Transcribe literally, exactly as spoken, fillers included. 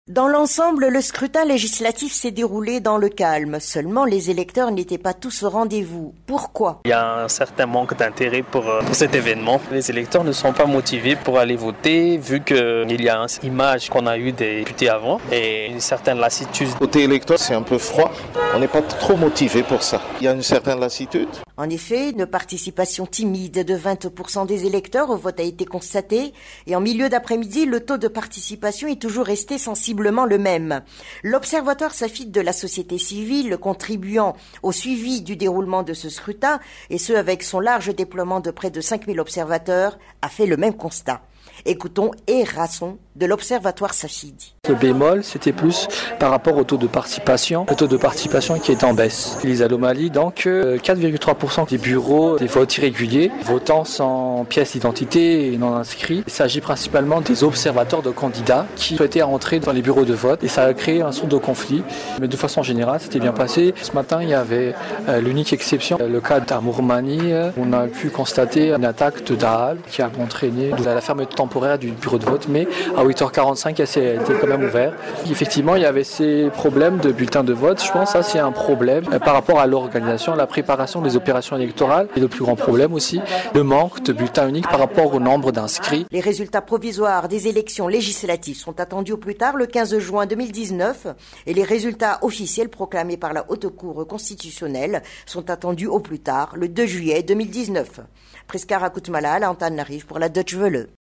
Dans l'ensemble, le scrutin législatif s'est déroulé dans le calme. Seulement, les électeurs n'étaient pas tous au rendez-vous. Pourquoi ? Il y a un certain manque d'intérêt pour, pour cet événement. Les électeurs ne sont pas motivés pour aller voter, vu qu'il y a une image qu'on a eue des députés avant et une certaine lassitude. Côté électeur, c'est un peu froid. On n'est pas trop motivé pour ça. Il y a une certaine lassitude. En effet, une participation timide de vingt pour cent des électeurs au vote a été constatée. Et en milieu d'après-midi, le taux de participation est toujours resté sensiblement le même. L'Observatoire Safid de la société civile, contribuant au suivi du déroulement de ce scrutin, et ce avec son large déploiement de près de cinq mille observateurs, a fait le même constat. Écoutons Erasson de l'Observatoire Safid. Le bémol, c'était plus par rapport au taux de participation, le taux de participation qui est en baisse. Les anomalies, donc quatre virgule trois pour cent des bureaux, des votes irréguliers, votant sans pièce d'identité et non inscrits. Il s'agit principalement des observateurs de candidats qui souhaitaient entrer dans les bureaux de vote et ça a créé un sort de conflit. Mais de façon générale, c'était bien passé. Ce matin, il y avait euh, l'unique exception, le cas d'Amourmani. On a pu constater une attaque de Dahal qui a entraîné la fermeture temporaire du bureau de vote, mais à huit heures quarante-cinq, elle était quand même ouverte. Effectivement, il y avait ces problèmes de bulletins de vote. Je pense que ça, c'est un problème par rapport à l'organisation, la préparation des opérations électorales. Et le plus grand problème aussi, le manque de bulletins uniques par rapport au nombre d'inscrits. Les résultats provisoires des élections législatives sont attendus au plus tard le quinze juin deux mille dix-neuf et les résultats officiels proclamés par la Haute Cour constitutionnelle sont attendus au plus tard le deux juillet deux mille dix-neuf. Priska Rakutmala, Antananarivo pour la Deutsche Welle.